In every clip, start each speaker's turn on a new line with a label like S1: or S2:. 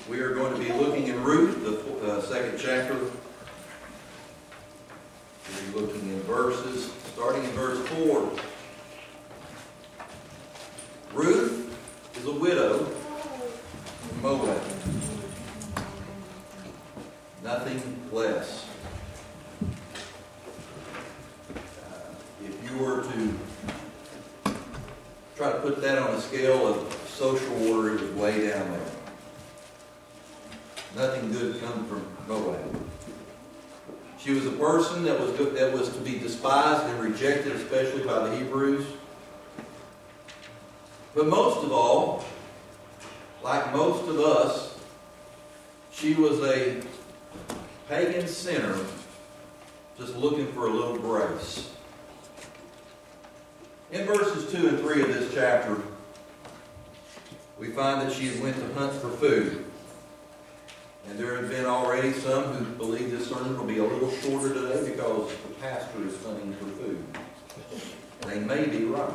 S1: We are going to be looking in Ruth, the second chapter. We'll be looking in verses, starting in verse 4. Ruth is a widow in Moab. Nothing less. If you were to try to put that on a scale of social order, it was way down there. Nothing good comes from Moab. She was a person that was to be despised and rejected, especially by the Hebrews. But most of all, like most of us, she was a pagan sinner just looking for a little grace. In verses 2 and 3 of this chapter, we find that she went to hunt for food. And there have been already some who believe this sermon will be a little shorter today because the pastor is hunting for food. They may be right.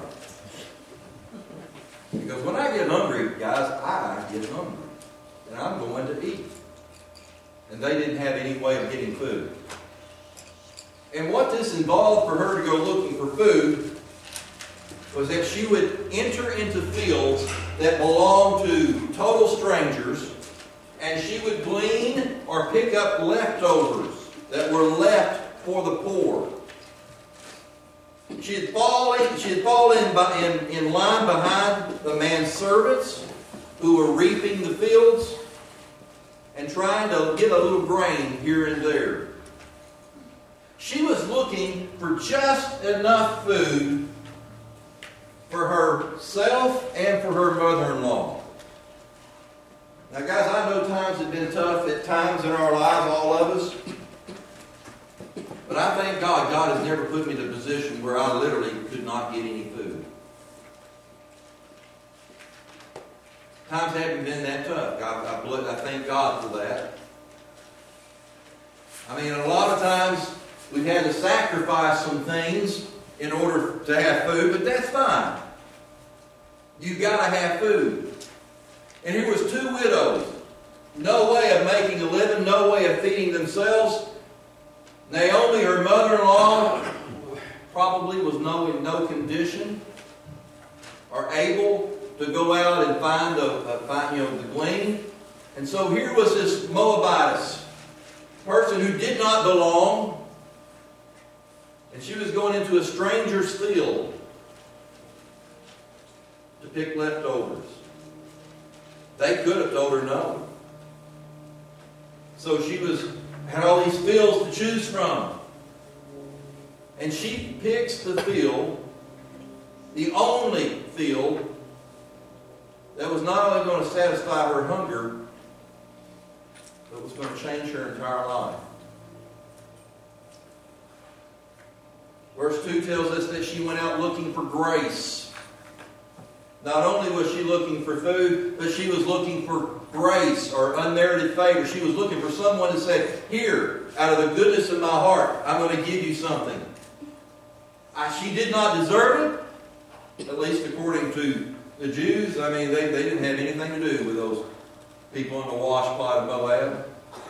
S1: Because when I get hungry, guys, I get hungry. And I'm going to eat. And they didn't have any way of getting food. And what this involved for her to go looking for food was that she would enter into fields that belonged to total strangers, and she would glean or pick up leftovers that were left for the poor. She had fallen in line behind the man's servants who were reaping the fields and trying to get a little grain here and there. She was looking for just enough food for herself and for her mother-in-law. Now, guys, I know times have been tough at times in our lives, all of us. But I thank God, God has never put me in a position where I literally could not get any food. Times haven't been that tough. I thank God for that. I mean, a lot of times we've had to sacrifice some things in order to have food, but that's fine. You've got to have food. And here was two widows. No way of making a living, no way of feeding themselves. Naomi, her mother-in-law, probably was in no condition or able to go out and find the glean. And so here was this Moabitess, person who did not belong, and she was going into a stranger's field to pick leftovers. They could have told her no. So she had all these fields to choose from. And she picks the field, the only field that was not only going to satisfy her hunger, but was going to change her entire life. Verse 2 tells us that she went out looking for grace. Not only was she looking for food, but she was looking for grace or unmerited favor. She was looking for someone to say, here, out of the goodness of my heart, I'm going to give you something. She did not deserve it, at least according to the Jews. I mean, they didn't have anything to do with those people in the wash pot of Moab.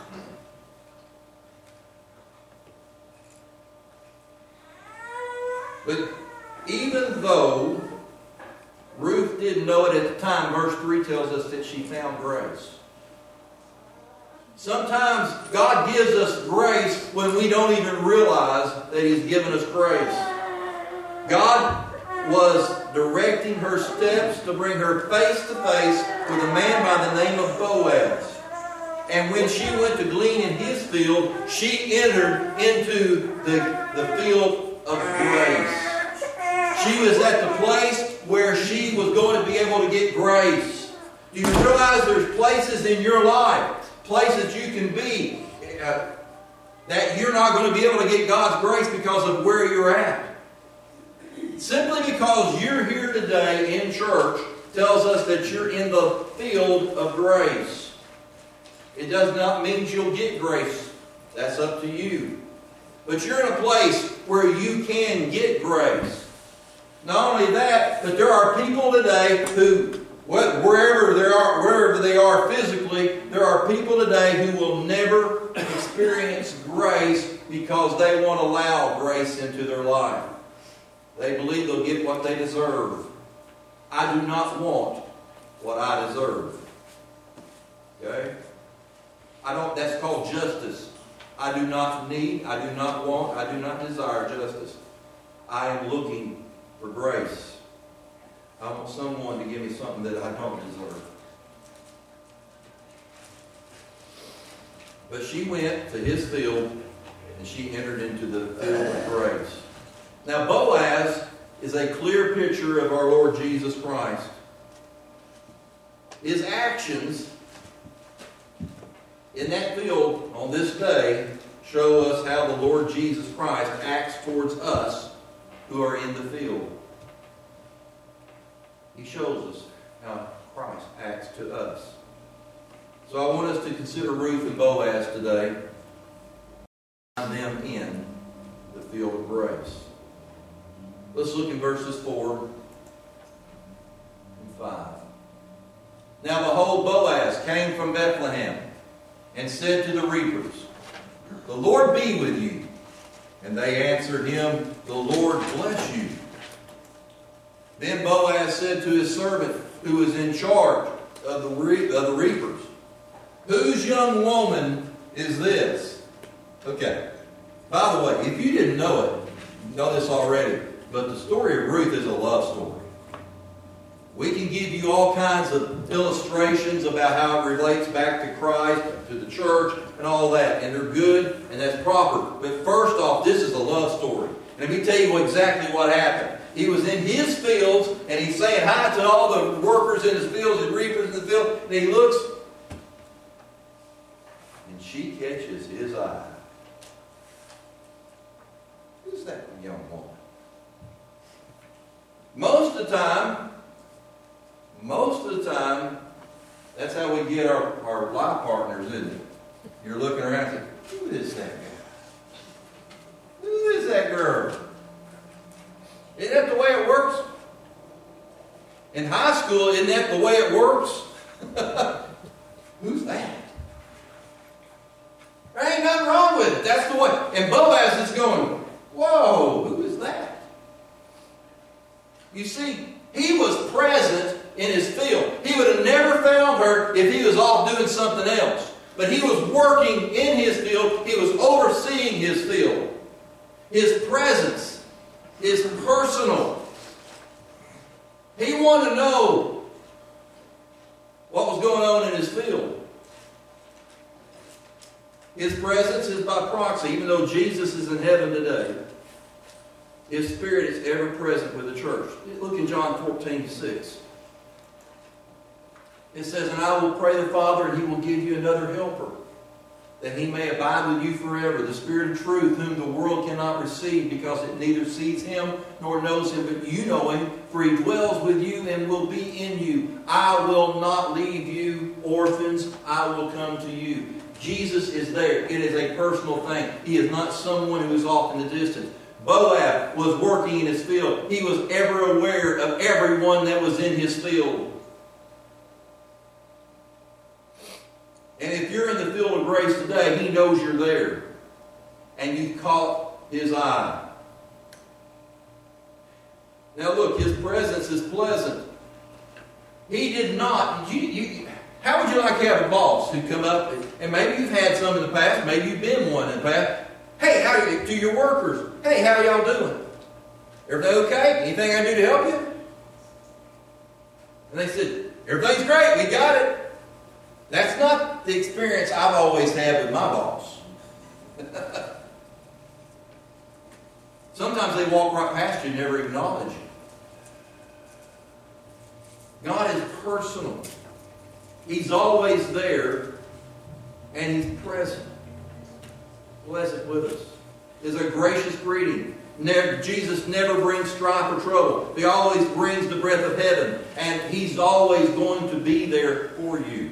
S1: But even though Ruth didn't know it at the time, verse 3 tells us that she found grace. Sometimes God gives us grace when we don't even realize that He's given us grace. God was directing her steps to bring her face to face with a man by the name of Boaz. And when she went to glean in his field, she entered into the field of grace. She was at the place where she was going to be able to get grace. Do you realize there's places in your life, places you can be, that you're not going to be able to get God's grace because of where you're at? Simply because you're here today in church tells us that you're in the field of grace. It does not mean you'll get grace. That's up to you. But you're in a place where you can get grace. Not only that, but there are people today who, wherever they are physically, there are people today who will never experience grace because they won't allow grace into their life. They believe they'll get what they deserve. I do not want what I deserve. Okay? That's called justice. I do not need, I do not want, I do not desire justice. I am looking for grace. I want someone to give me something that I don't deserve. But she went to his field and she entered into the field of grace. Now Boaz is a clear picture of our Lord Jesus Christ. His actions in that field on this day show us how the Lord Jesus Christ acts towards us who are in the field. He shows us how Christ acts to us. So I want us to consider Ruth and Boaz today. Find them in the field of grace. Let's look in verses 4 and 5. Now behold, Boaz came from Bethlehem and said to the reapers, "The Lord be with you." And they answered him, "The Lord bless you." Then Boaz said to his servant who was in charge of the reapers, "Whose young woman is this?" Okay. By the way, if you didn't know it, you know this already, but the story of Ruth is a love story. We can give you all kinds of illustrations about how it relates back to Christ, to the church, and all that. And they're good, and that's proper. But first off, this is a love story. And let me tell you exactly what happened. He was in his fields, and he's saying hi to all the workers in his fields, and reapers in the field, and he looks, and she catches his eye. Who's that young woman? Most of the time, that's how we get our life partners, isn't it? You're looking around and saying, "Who is that guy? Who is that girl?" Isn't that the way it works? In high school, isn't that the way it works? Who's that? There ain't nothing wrong with it. That's the way. And Boaz is going, "Whoa, who is that?" You see, he was present in his field. He would have never found her if he was off doing something else. But he was working in his field. He was overseeing his field. His presence is personal. He wanted to know what was going on in his field. His presence is by proxy. Even though Jesus is in heaven today, His Spirit is ever present with the church. Look in John 14:6. It says, "And I will pray the Father, and He will give you another helper, that He may abide with you forever, the Spirit of truth, whom the world cannot receive, because it neither sees Him nor knows Him. But you know Him, for He dwells with you and will be in you. I will not leave you orphans. I will come to you." Jesus is there. It is a personal thing. He is not someone who is off in the distance. Boaz was working in his field. He was ever aware of everyone that was in his field. And if you're in the field of grace today, He knows you're there. And you've caught His eye. Now look, His presence is pleasant. He did not. How would you like to have a boss who come up, and maybe you've had some in the past, maybe you've been one in the past. "Hey, how are you?" To your workers. "Hey, how y'all doing? Everything okay? Anything I can do to help you?" And they said, "Everything's great. We got it." That's not the experience I've always had with my boss. Sometimes they walk right past you and never acknowledge you. God is personal. He's always there, and He's present. Pleasant with us. Is a gracious greeting. Jesus never brings strife or trouble. He always brings the breath of heaven, and He's always going to be there for you.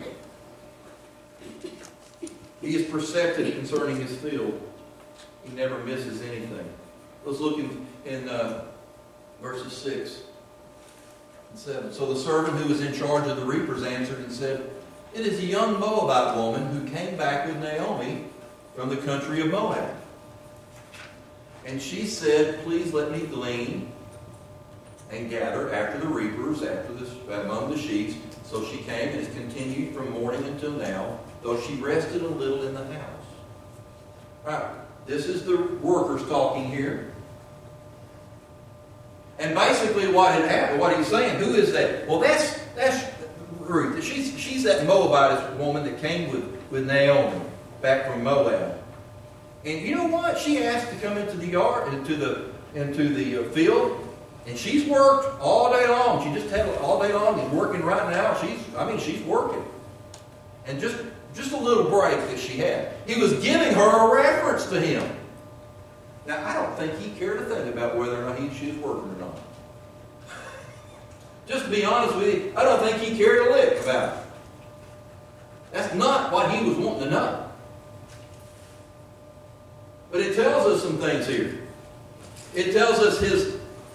S1: He is perceptive concerning His field. He never misses anything. Let's look in verses 6 and 7. "So the servant who was in charge of the reapers answered and said, It is a young Moabite woman who came back with Naomi from the country of Moab. And she said, please let me glean and gather after the reapers, among the sheaves. So she came and has continued from morning until now, though she rested a little in the house. All right, this is the workers talking here. And basically what had happened, what he's saying, who is that? Well, that's Ruth. She's that Moabite woman that came with Naomi back from Moab. And you know what? She asked to come into the yard, into the field, and she's worked all day long. She just had all day long. She's working right now. She's working. And just a little break that she had. He was giving her a reference to him. Now, I don't think he cared a thing about whether or not she was working or not. Just to be honest with you, I don't think he cared a lick about it. That's not what he was wanting to know. But it tells us some things here. It tells us his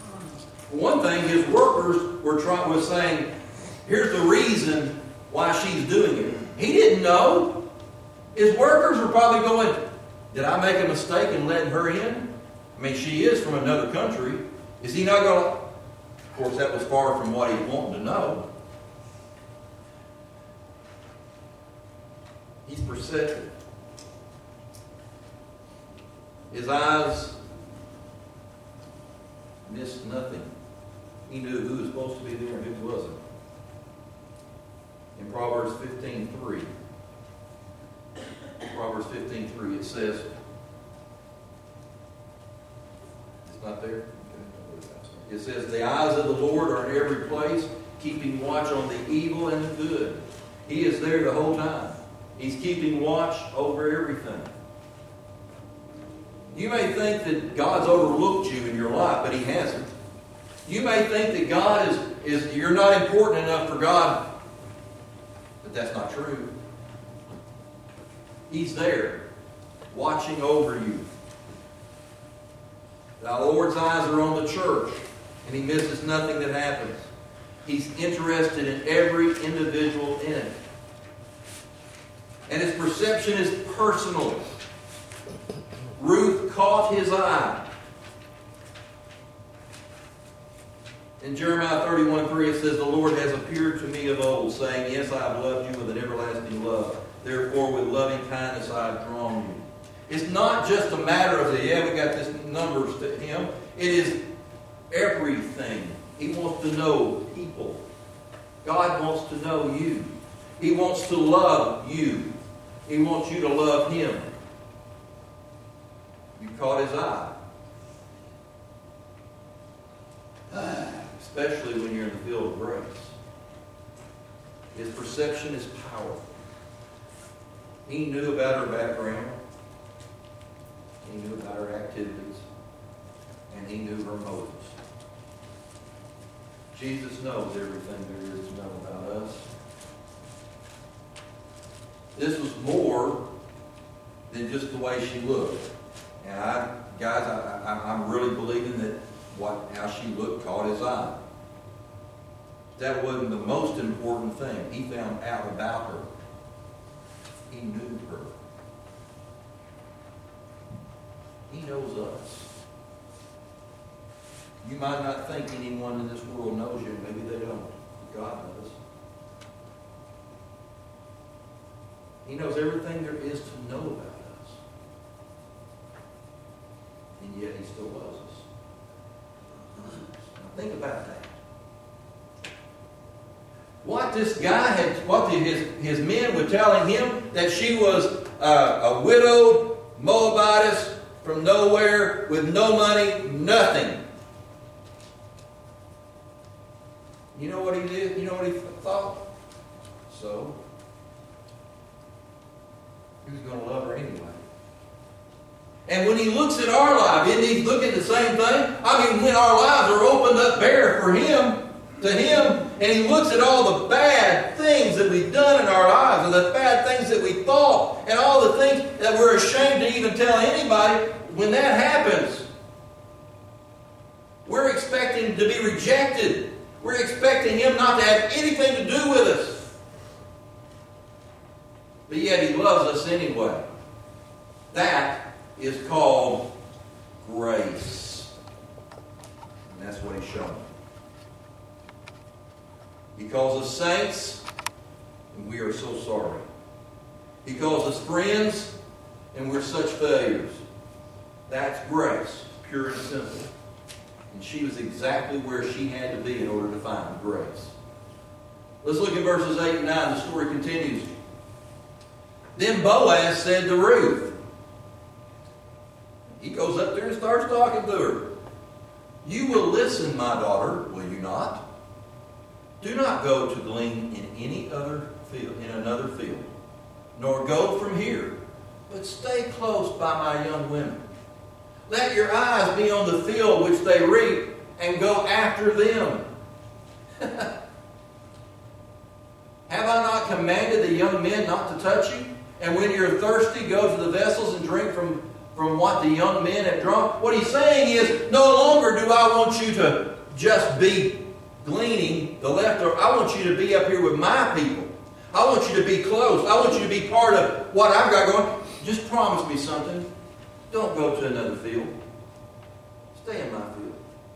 S1: workers were saying, here's the reason why she's doing it. He didn't know. His workers were probably going, did I make a mistake in letting her in? I mean, she is from another country. Is he not going to... Of course, that was far from what he wanted to know. He's perceptive. His eyes missed nothing. He knew who was supposed to be there and who wasn't. In Proverbs 15:3, it says, it's not there? It says, the eyes of the Lord are in every place, keeping watch on the evil and the good. He is there the whole time. He's keeping watch over everything. You may think that God's overlooked you in your life, but He hasn't. You may think that God you're not important enough for God, but that's not true. He's there, watching over you. The Lord's eyes are on the church, and He misses nothing that happens. He's interested in every individual in it. And His perception is personal. Ruth caught His eye. In Jeremiah 31:3 it says, the Lord has appeared to me of old, saying, yes, I have loved you with an everlasting love. Therefore, with loving kindness I have drawn you. It's not just a matter of we got this numbers to Him. It is everything. He wants to know people. God wants to know you. He wants to love you. He wants you to love Him. You caught His eye. Especially when you're in the field of grace. His perception is powerful. He knew about her background. He knew about her activities. And He knew her motives. Jesus knows everything there is to know about us. This was more than just the way she looked. And I'm really believing that how she looked caught His eye. That wasn't the most important thing. He found out about her. He knew her. He knows us. You might not think anyone in this world knows you, and maybe they don't. God does. He knows everything there is to know about us. And yet He still loves us. Now think about that. What this guy his men were telling him, that she was a widowed Moabitess from nowhere with no money, nothing. You know what he did? You know what he thought? So, he was going to love her anyway. And when he looks at our life, isn't he looking at the same thing? I mean, when our lives are opened up bare for Him, to Him, and He looks at all the bad things that we've done in our lives, and the bad things that we thought, and all the things that we're ashamed to even tell anybody, when that happens, we're expecting to be rejected. We're expecting Him not to have anything to do with us. but yet He loves us anyway. That is called grace. And that's what He's showing. He calls us saints, and we are so sorry. He calls us friends, and we're such failures. That's grace, pure and simple. And she was exactly where she had to be in order to find grace. Let's look at verses 8 and 9. The story continues. Then Boaz said to Ruth, he goes up there and starts talking to her. You will listen, my daughter, will you not? Do not go to glean in any other field, in another field, nor go from here, but stay close by my young women. Let your eyes be on the field which they reap, and go after them. Have I not commanded the young men not to touch you? And when you're thirsty, go to the vessels and drink from what the young men have drunk. What he's saying is, no longer do I want you to just be gleaning the leftover. I want you to be up here with my people. I want you to be close. I want you to be part of what I've got going. Just promise me something. Don't go to another field. Stay in my field.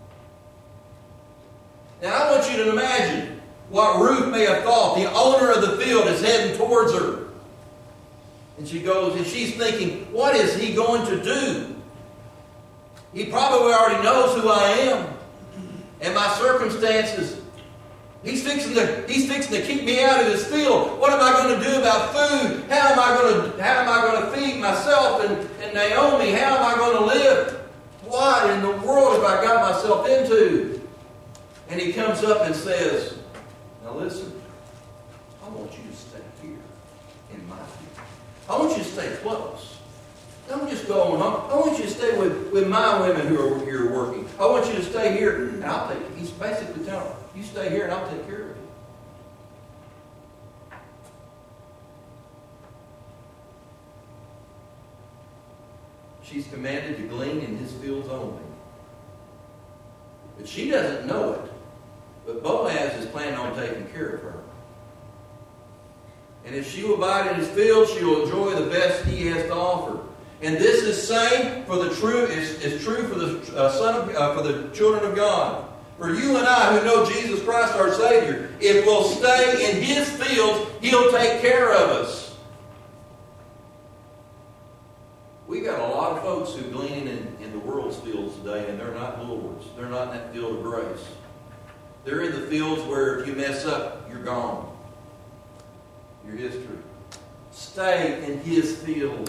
S1: Now I want you to imagine what Ruth may have thought. The owner of the field is heading towards her. And she goes, and she's thinking, what is he going to do? He probably already knows who I am and my circumstances. He's fixing to kick me out of this field. What am I going to do about food? How am I going to feed myself and Naomi? How am I going to live? What in the world have I got myself into? And he comes up and says, now listen, I want you to stay here in my field. I want you to stay close. Don't just go on home. I want you to stay with my women who are here working. I want you to stay here, and I'll take it. He's basically telling her, you stay here and I'll take care of you. She's commanded to glean in his fields only. But she doesn't know it. But Boaz is planning on taking care of her. And if she will abide in his field, she will enjoy the best he has to offer. And this is same for the true is true for the for the children of God. For you and I who know Jesus Christ our Savior, if we'll stay in His fields, He'll take care of us. We got a lot of folks who glean in the world's fields today, and they're not Lord's. They're not in that field of grace. They're in the fields where if you mess up, you're gone. Your history. Stay in His field.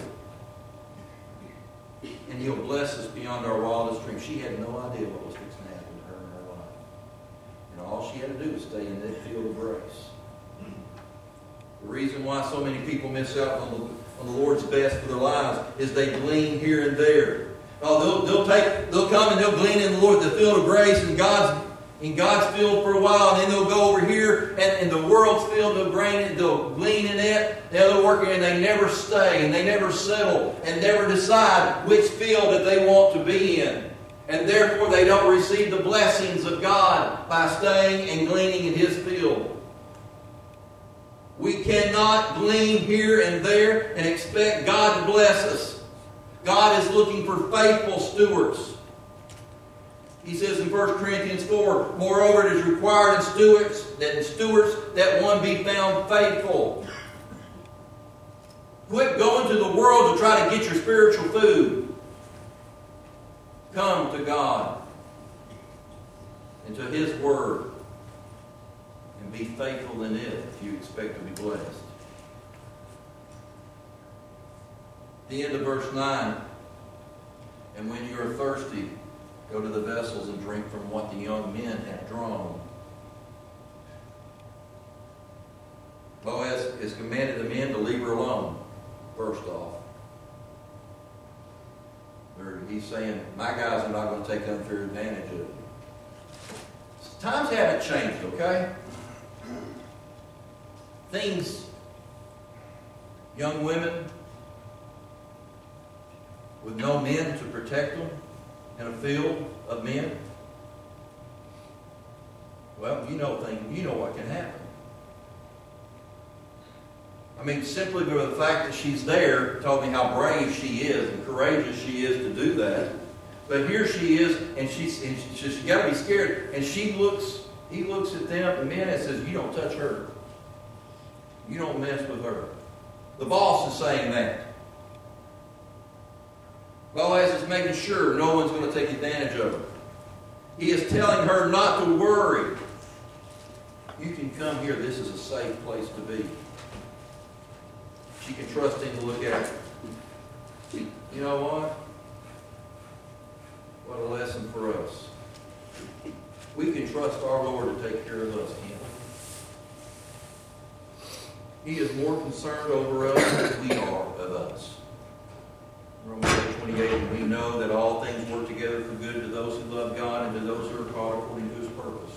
S1: And He'll bless us beyond our wildest dreams. She had no idea what was fixing to happen to her in her life. And all she had to do was stay in that field of grace. The reason why so many people miss out on the Lord's best for their lives is they glean here and there. Oh, they'll come and they'll glean in the Lord, the field of grace, in God's field for a while, and then they'll go over here and in the world's field they'll glean in it. They'll work and they never stay and they never settle and never decide which field that they want to be in. And therefore they don't receive the blessings of God by staying and gleaning in His field. We cannot glean here and there and expect God to bless us. God is looking for faithful stewards. He says in 1 Corinthians 4, moreover, it is required in stewards that one be found faithful. Quit going to the world to try to get your spiritual food. Come to God and to His Word and be faithful in it if you expect to be blessed. The end of verse 9, and when you are thirsty, go to the vessels and drink from what the young men have drawn. Boaz has commanded the men to leave her alone, first off. He's saying, my guys are not going to take unfair advantage of you. Times haven't changed, okay? Things, young women with no men to protect them, in a field of men, well, you know what can happen. I mean, simply by the fact that she's there told me how brave she is and courageous she is to do that. But here she is, and she's got to be scared. And he looks at them, the men, and says, "You don't touch her. You don't mess with her." The boss is saying that. Boaz is making sure no one's going to take advantage of her. He is telling her not to worry. You can come here. This is a safe place to be. She can trust him to look at her. You know what? What a lesson for us. We can trust our Lord to take care of us, can't we? He is more concerned over us than we are of us. Romans 8:28, and we know that all things work together for good to those who love God and to those who are called according to His purpose.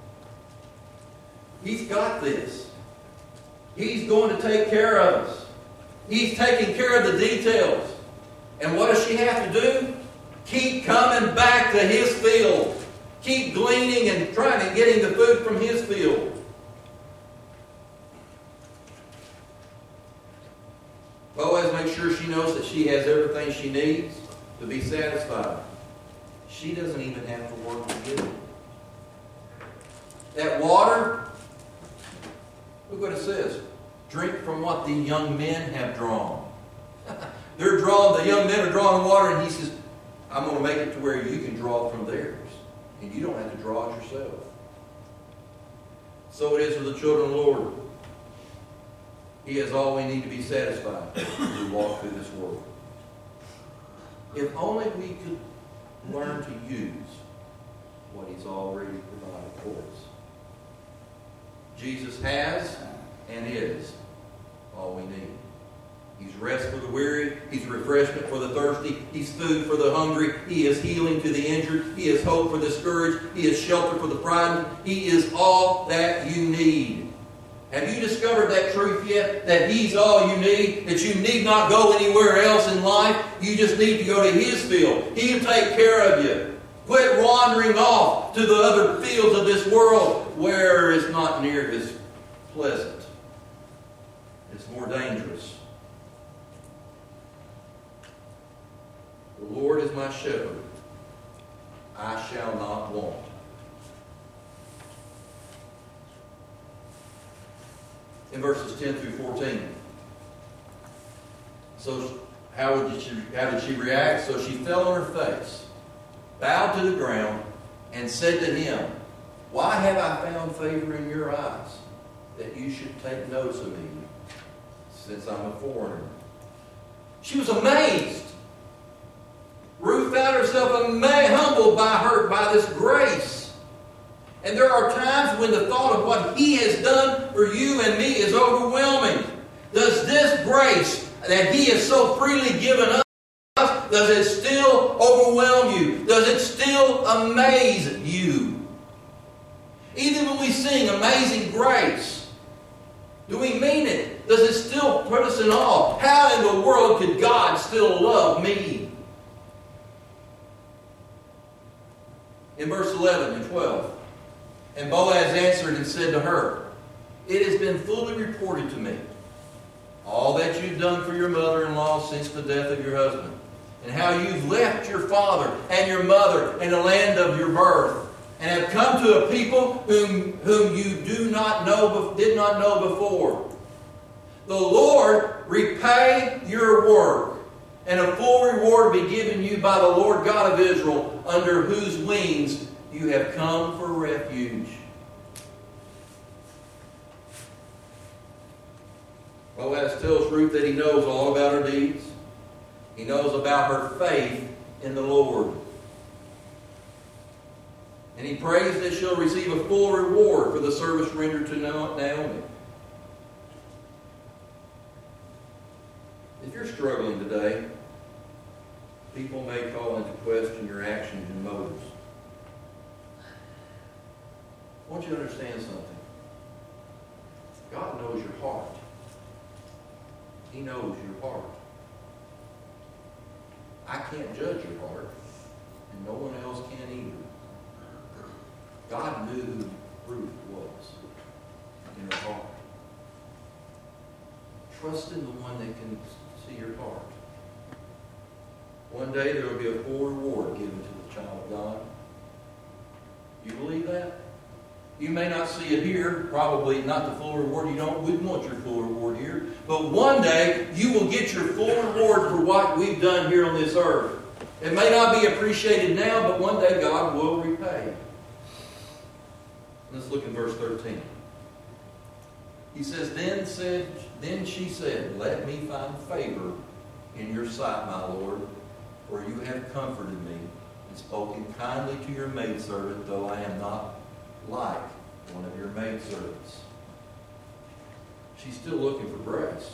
S1: He's got this. He's going to take care of us. He's taking care of the details. And what does she have to do? Keep coming back to His field. Keep gleaning and trying to getting the food from His field. Boaz makes sure she knows that she has everything she needs to be satisfied. She doesn't even have to work to get it. That water, look what it says. Drink from what the young men have drawn. The young men are drawing water, and he says, I'm going to make it to where you can draw from theirs. And you don't have to draw it yourself. So it is with the children of the Lord. He has all we need to be satisfied as we walk through this world. If only we could learn to use what He's already provided for us. Jesus has and is all we need. He's rest for the weary. He's refreshment for the thirsty. He's food for the hungry. He is healing to the injured. He is hope for the discouraged. He is shelter for the frightened. He is all that you need. Have you discovered that truth yet? That He's all you need? That you need not go anywhere else in life? You just need to go to His field. He'll take care of you. Quit wandering off to the other fields of this world where it's not near as pleasant. It's more dangerous. The Lord is my shepherd. I shall not want. In verses 10 through 14. So how did she react? So she fell on her face, bowed to the ground, and said to him, Why have I found favor in your eyes, that you should take notice of me, since I'm a foreigner? She was amazed. Ruth found herself humbled by this grace. And there are times when the thought of what He has done for you and me is overwhelming. Does this grace that He has so freely given us, does it still overwhelm you? Does it still amaze you? Even when we sing Amazing Grace, do we mean it? Does it still put us in awe? How in the world could God still love me? In verse 11 and 12, and Boaz answered and said to her, It has been fully reported to me, all that you've done for your mother-in-law since the death of your husband, and how you've left your father and your mother and the land of your birth, and have come to a people whom you did not know before. The Lord repay your work, and a full reward be given you by the Lord God of Israel, under whose wings you have come for refuge. Boaz tells Ruth that he knows all about her deeds. He knows about her faith in the Lord. And he prays that she'll receive a full reward for the service rendered to Naomi. If you're struggling today, people may call into question your actions and motives. I want you to understand something. God knows your heart. He knows your heart. I can't judge your heart, and no one else can either. God knew who Ruth was in her heart. trust in the one that can see your heart. One day there will be a full reward given to the child of God. You believe that? You may not see it here, probably not the full reward. You wouldn't want your full reward here. But one day you will get your full reward for what we've done here on this earth. It may not be appreciated now, but one day God will repay. Let's look at verse 13. He says, Then she said, Let me find favor in your sight, my Lord, for you have comforted me and spoken kindly to your maidservant, though I am not like one of your maidservants. She's still looking for grace.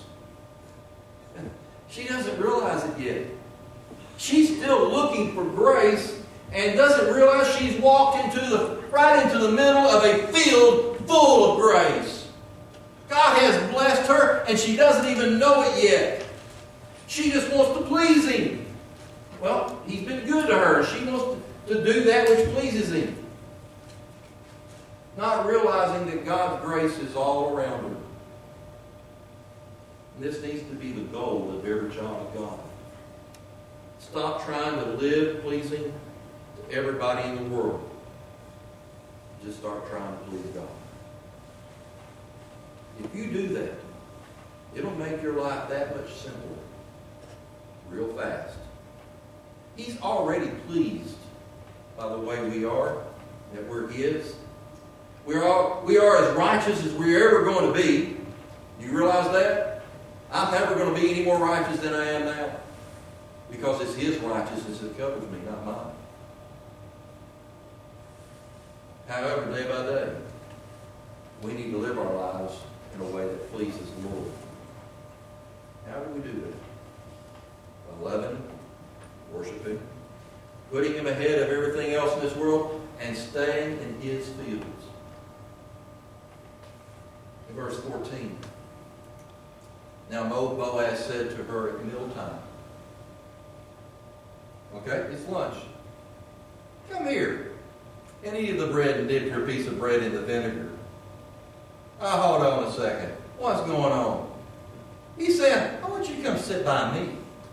S1: She doesn't realize it yet. She's still looking for grace and doesn't realize she's walked right into the middle of a field full of grace. God has blessed her and she doesn't even know it yet. She just wants to please Him. Well, He's been good to her. She wants to do that which pleases Him. Not realizing that God's grace is all around her. And this needs to be the goal of every child of God. Stop trying to live pleasing to everybody in the world. Just start trying to please God. If you do that, it'll make your life that much simpler. Real fast. He's already pleased by the way we are, that we're His. We are as righteous as we're ever going to be. You realize that? I'm never going to be any more righteous than I am now. Because it's His righteousness that covers me, not mine. However, day by day, we need to live our lives in a way that pleases the Lord. How do we do that? By loving, worshiping, putting Him ahead of everything else in this world, and staying in His fields. In verse 14, Now Boaz said to her at mealtime, okay, it's lunch. Come here and eat of the bread and dip your piece of bread in the vinegar. Hold on a second. What's going on? He said, I want you to come sit by me.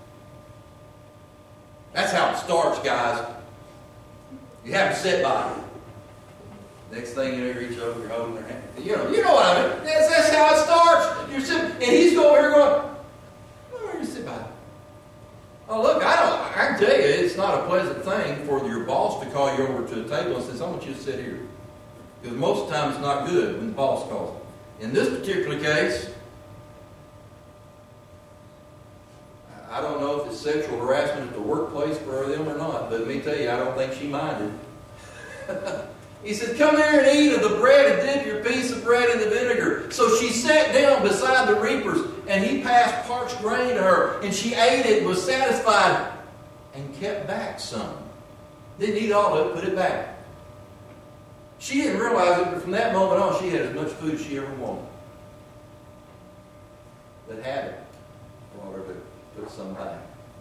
S1: That's how it starts, guys. You have to sit by me. Next thing you know, you reach over, you're holding their hand. You know what I mean. That's how it starts. You're sitting, and he's over here going, where are you sit by me? Oh, look, I can tell you, it's not a pleasant thing for your boss to call you over to a table and says, I want you to sit here. Because most of the time it's not good when the boss calls it. In this particular case, I don't know if it's sexual harassment at the workplace for them or not, but let me tell you, I don't think she minded. He said, come here and eat of the bread and dip your piece of bread in the vinegar. So she sat down beside the reapers, and he passed parched grain to her, and she ate it, was satisfied, and kept back some. Didn't eat all of it, put it back. She didn't realize it, but from that moment on, she had as much food as she ever wanted. But had it, brought her to put some back.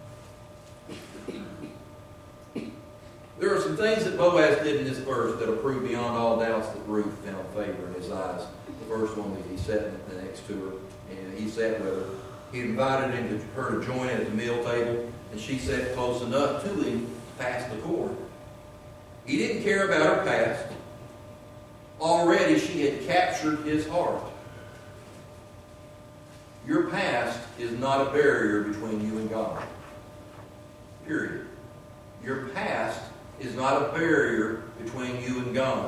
S1: There are some things that Boaz did in this verse that will prove beyond all doubts that Ruth found favor in his eyes. The first one was he sat next to her, and he sat with her. He invited her to join at the meal table, and she sat close enough to him to pass the cord. He didn't care about her past. Already she had captured his heart. Your past is not a barrier between you and God. Period. Your past is not a barrier between you and God.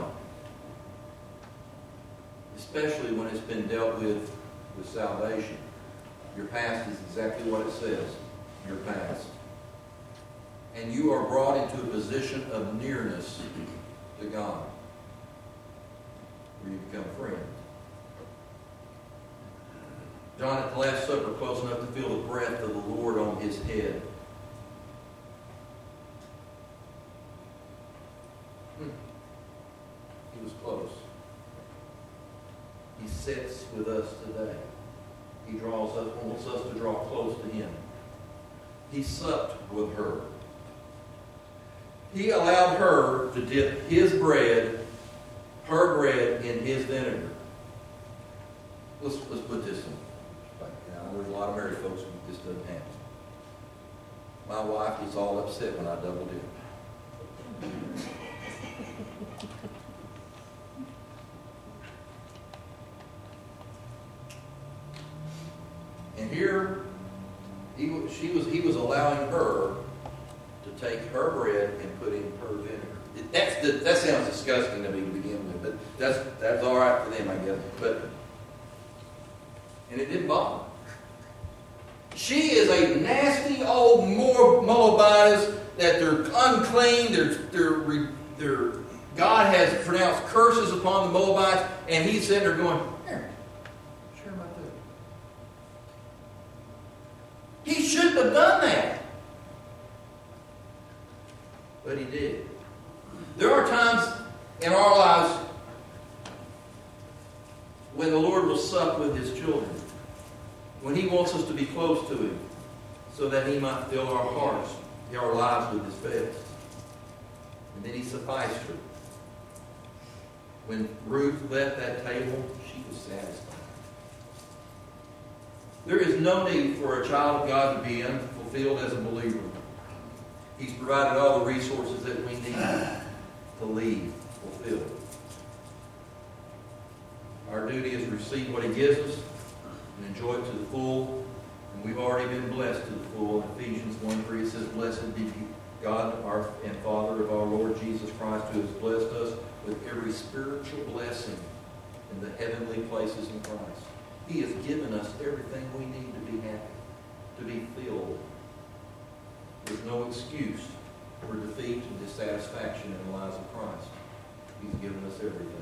S1: Especially when it's been dealt with salvation. Your past is exactly what it says. Your past. And you are brought into a position of nearness to God. Where you become friends. John at the Last Supper, close enough to feel the breath of the Lord on his head. He was close. He sits with us today. He wants us to draw close to Him. He supped with her. He allowed her to dip her bread in His vinegar. Let's put this in. My wife gets all upset when I double dip. And here, he was allowing her to take her bread and put in her vinegar. That sounds disgusting to me to begin with, but that's all right for them, I guess. And it didn't bother. She is a nasty old Moabitess that they're unclean. God has pronounced curses upon the Moabites, and he's sitting there going, "Here, share my food." He shouldn't have done that, but he did. There are times in our lives when the Lord will sup with His children, when He wants us to be close to Him, so that He might fill our hearts, our lives with His best. And then He sufficed her. When Ruth left that table, she was satisfied. There is no need for a child of God to be unfulfilled as a believer. He's provided all the resources that we need to leave fulfilled. Our duty is to receive what He gives us and enjoy it to the full. And we've already been blessed to the full. In Ephesians 1:3 it says, "Blessed be God our and Father of our Lord Jesus Christ, who has blessed us with every spiritual blessing in the heavenly places in Christ." He has given us everything we need to be happy, to be filled. There's no excuse for defeat and dissatisfaction in the lives of Christ. He's given us everything.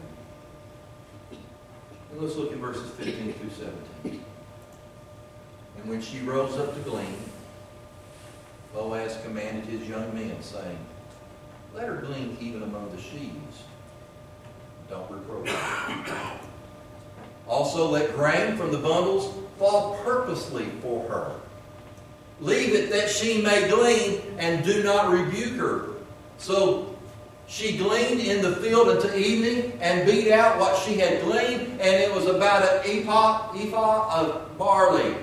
S1: And let's look at verses 15 through 17. "And when she rose up to glean, Boaz commanded his young men, saying, 'Let her glean even among the sheaves. Don't reproach her. Also let grain from the bundles fall purposely for her. Leave it that she may glean, and do not rebuke her.' So she gleaned in the field until evening, and beat out what she had gleaned, and it was about an ephah of barley."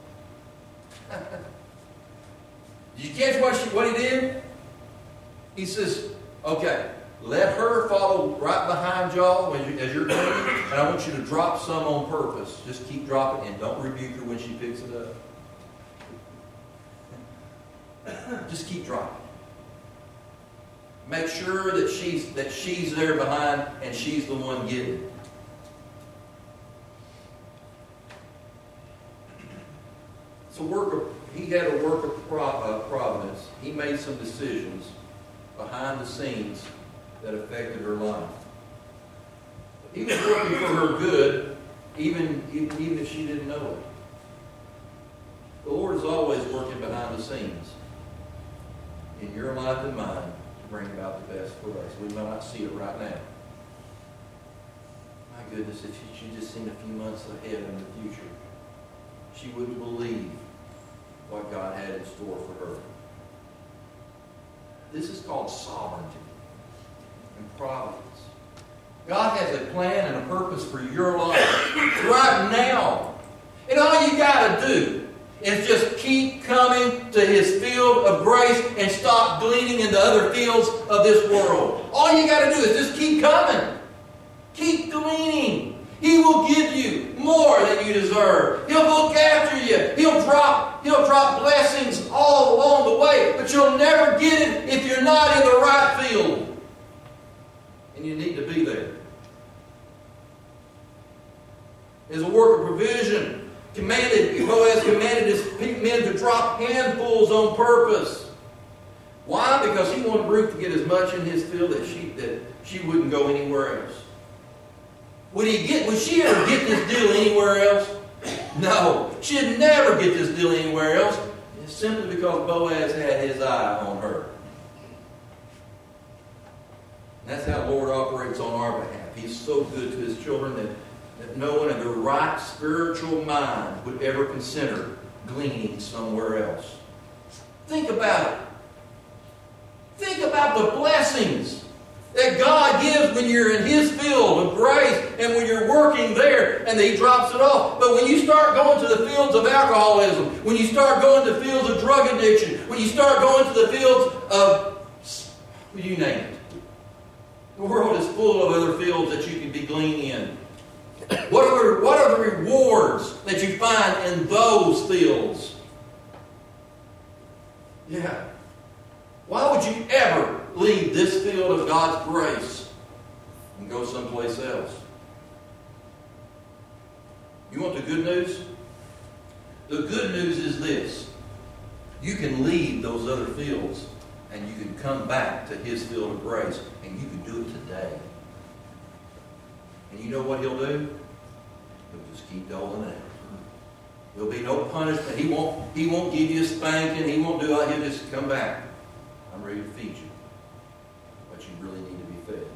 S1: Did you catch what he did? He says, "Okay, let her follow right behind y'all as you're gleaning, and I want you to drop some on purpose. Just keep dropping, and don't rebuke her when she picks it up. Just keep dropping. Make sure that she's there behind, and she's the one getting it." He had a work of providence. He made some decisions behind the scenes that affected her life. He was working for her good, even if she didn't know it. The Lord is always working behind the scenes in your life and mine to bring about the best for us. We might not see it right now. My goodness, if she just seen a few months ahead in the future, she wouldn't believe what God had in store for her. This is called sovereignty and providence. God has a plan and a purpose for your life right now. And all you got to do is just keep coming to His field of grace and stop gleaning in the other fields of this world. All you got to do is just keep coming. Keep gleaning. He will give you more than you deserve. He'll look after you. He'll drop blessings all along the way, but you'll never get it if you're not in the right field. And you need to be there. As a work of provision, Boaz commanded his men to drop handfuls on purpose. Why? Because he wanted Ruth to get as much in his field that she wouldn't go anywhere else. Would she ever get this deal anywhere else? No. She'd never get this deal anywhere else. It's simply because Boaz had his eye on her. And that's how the Lord operates on our behalf. He's so good to His children that no one in their right spiritual mind would ever consider gleaning somewhere else. Think about it. Think about the blessings that God gives when you're in His field of grace and when you're working there and He drops it off. But when you start going to the fields of alcoholism, when you start going to the fields of drug addiction, when you start going to the fields of, you name it. The world is full of other fields that you can be gleaning in. What are the rewards that you find in those fields? Yeah. Why would you ever leave this field of God's grace and go someplace else? You want the good news? The good news is this. You can leave those other fields and you can come back to His field of grace, and you can do it today. And you know what He'll do? He'll just keep doling out. There'll be no punishment. He won't give you a spanking. He won't do that. He'll just come back. I'm ready to feed you. But you really need to be fed.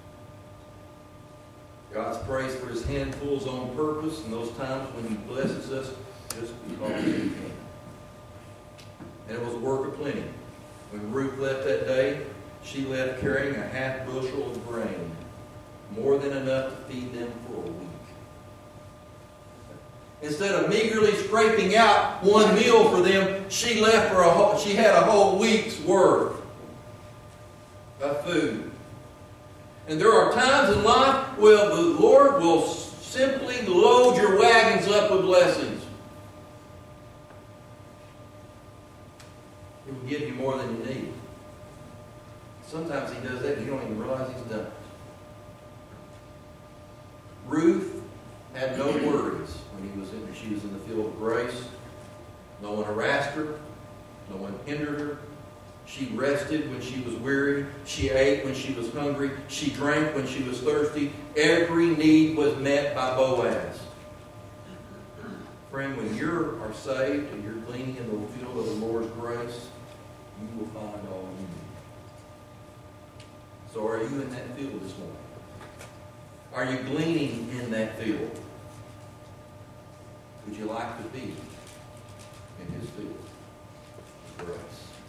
S1: God's praised for His handfuls on purpose, and those times when He blesses us just because He can. And it was a work of plenty. When Ruth left that day, she left carrying a half bushel of grain, more than enough to feed them for a week. Instead of meagerly scraping out one meal for them, she had a whole week's worth of food. And there are times in life where the Lord will simply load your wagons up with blessings. He will give you more than you need. Sometimes He does that and you don't even realize He's done it. Ruth had no worries when she was in the field of grace. No one harassed her. No one hindered her. She rested when she was weary. She ate when she was hungry. She drank when she was thirsty. Every need was met by Boaz. Friend, when you are saved and you're gleaning in the field of the Lord's grace, you will find all you need. So are you in that field this morning? Are you gleaning in that field? Would you like to be in His field of grace?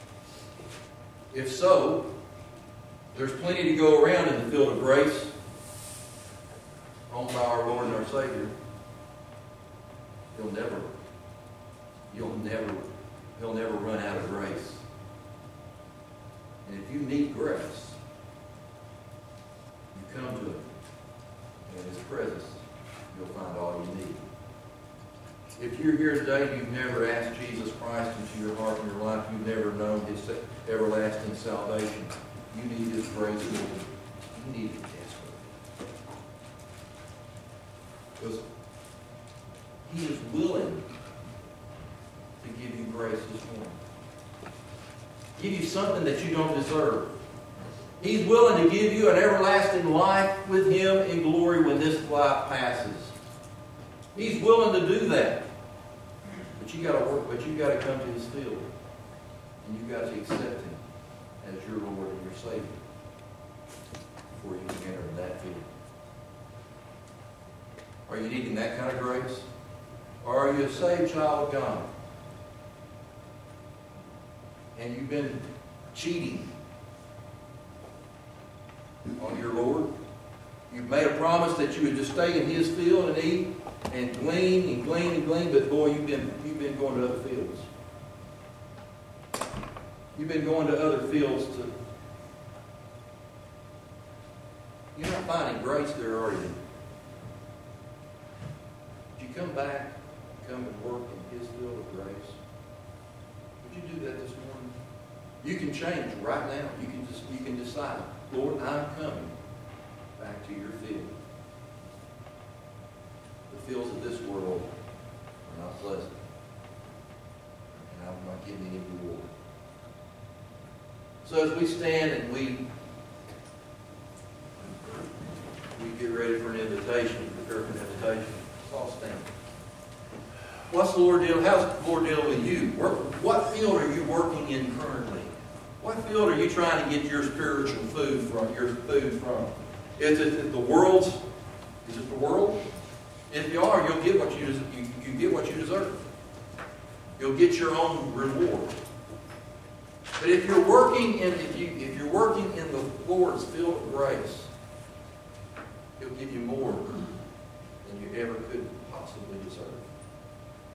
S1: If so, there's plenty to go around in the field of grace owned by our Lord and our Savior. He'll never run out of grace. And if you need grace, you come to Him. In His presence, you'll find all you need. If you're here today and you've never asked Jesus Christ into your heart and your life, you've never known His everlasting salvation, you need His grace more than you need it desperately. Because He is willing to give you grace this morning. Give you something that you don't deserve. He's willing to give you an everlasting life with Him in glory when this life passes. He's willing to do that. But you got to work, but you got to come to His field. And you got to accept Him as your Lord and your Savior before you can enter that field. Are you needing that kind of grace? Or are you a saved child of God? And you've been cheating on your Lord. You've made a promise that you would just stay in His field and eat and glean and glean and glean, but boy, you've been going to other fields. You've been going to other fields to. You're not finding grace there, are you? Would you come back, come and work in His field of grace? Would you do that this morning? You can change right now. You can decide, Lord, I'm coming back to your field. The fields of this world are not pleasant. And I'm not giving any reward. So as we stand and we get ready for an invitation, prepare for an invitation, let's all stand. What's the Lord deal? How's the Lord deal with you? What field are you working in currently? What field are you trying to get your spiritual food from? Is it the world's? Is it the world? If you are, you'll get what you deserve. You'll get your own reward. But if you're working in the Lord's field of grace, He'll give you more than you ever could possibly deserve.